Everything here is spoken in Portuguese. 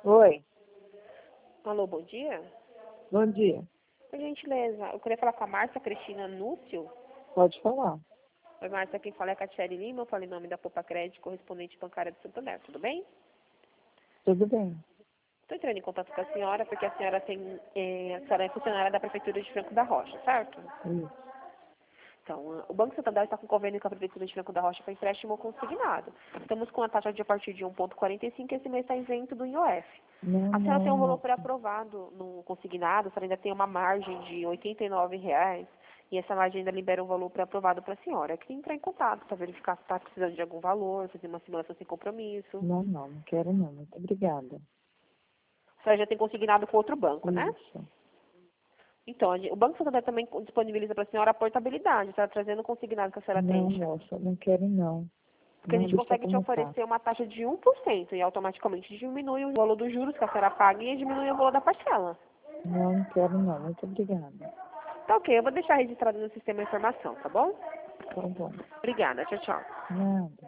Oi, Alô, bom dia. bom dia. Por gentileza, eu queria falar com a Márcia Cristina Núcio. Pode falar. Oi, Márcia, quem fala é a Catiele Lima, eu falo em nome da Poupa Crédito, correspondente bancária de Santander, tudo bem? Tudo bem? Estou entrando em contato com a senhora porque a senhora é funcionária da Prefeitura de Franco da Rocha, certo? Isso. Então, o Banco Santander está com convênio com a Prefeitura de Franco da Rocha para empréstimo consignado. Estamos com a taxa de a partir de 1,45 e esse mês está isento do IOF. Não, A senhora tem um valor não. pré-aprovado no consignado, a senhora ainda tem uma margem de R$ 89,00 e essa margem ainda libera um valor pré-aprovado para a senhora. Eu queria entrar em contato para verificar se está precisando de algum valor, fazer uma simulação sem compromisso. Não quero não. Muito obrigada. A senhora já tem consignado com outro banco, né? Isso. Então, o Banco Santander também disponibiliza para a senhora a portabilidade, está trazendo o consignado que a senhora Não, tem. moça, não quero não. Porque a Não, gente deixa consegue te como tá. oferecer uma taxa de 1% e automaticamente diminui o valor dos juros que a senhora paga e diminui o valor da parcela. Não quero não. Muito obrigada. Tá ok, eu vou deixar registrado no sistema de informação, tá bom? Tá bom. Obrigada, tchau, tchau. Nada.